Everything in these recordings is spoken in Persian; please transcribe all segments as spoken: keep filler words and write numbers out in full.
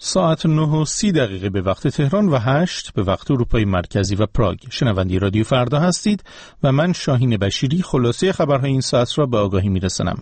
ساعت نه و سی دقیقه به وقت تهران و هشت به وقت اروپای مرکزی و پراگ. شنونده رادیو فردا هستید و من شاهین بشیری خلاصه خبرهای این ساعت را به آگاهی میرسانم.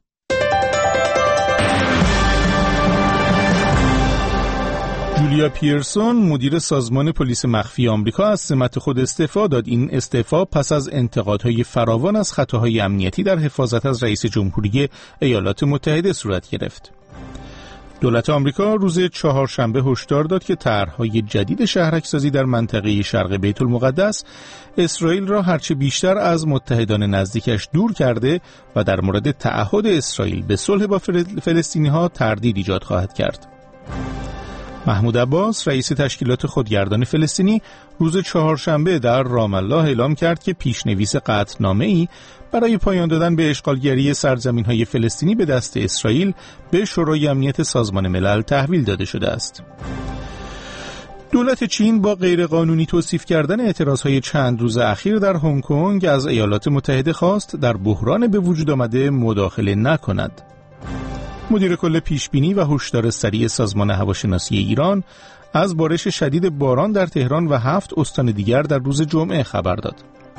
جولیا پیرسون مدیر سازمان پلیس مخفی آمریکا از سمت خود استعفا داد. این استعفا پس از انتقادهای فراوان از خطاهای امنیتی در حفاظت از رئیس جمهوری ایالات متحده صورت گرفت. دولت آمریکا روز چهارشنبه هشدار داد که طرح‌های جدید شهرک‌سازی در منطقه شرق بیت المقدس اسرائیل را هرچه بیشتر از متحدان نزدیکش دور کرده و در مورد تعهد اسرائیل به صلح با فلسطینی‌ها تردید ایجاد خواهد کرد. محمود عباس رئیس تشکیلات خودگردان فلسطینی روز چهارشنبه در رام الله اعلام کرد که پیشنویس قطعنامه‌ای برای پایان دادن به اشغالگری سرزمین‌های فلسطینی به دست اسرائیل به شورای امنیت سازمان ملل تحویل داده شده است. دولت چین با غیرقانونی توصیف کردن اعتراضهای چند روز اخیر در هنگ کنگ از ایالات متحده خواست در بحران به وجود آمده مداخله نکند. مدیر کل پیشبینی و هشدار سریع سازمان هواشناسی ایران از بارش شدید باران در تهران و هفت استان دیگر در روز جمعه خبر داد.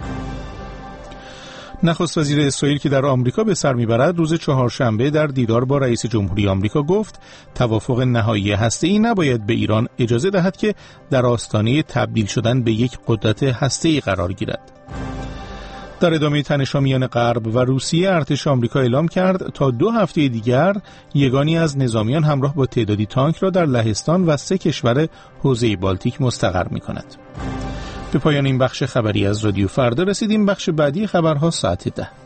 نخست وزیر اسرائیل که در آمریکا به سر میبرد روز چهارشنبه در دیدار با رئیس جمهوری آمریکا گفت توافق نهایی هسته‌ای نباید به ایران اجازه دهد که در آستانه تبدیل شدن به یک قدرت هسته‌ای قرار گیرد. در ادامه تنش‌ها میان غرب و روسیه ارتش آمریکا اعلام کرد تا دو هفته دیگر یگانی از نظامیان همراه با تعدادی تانک را در لهستان و سه کشور حوزه بالتیک مستقر می‌کند. به پایان این بخش خبری از رادیو فردا رسیدیم. بخش بعدی خبرها ساعت ده.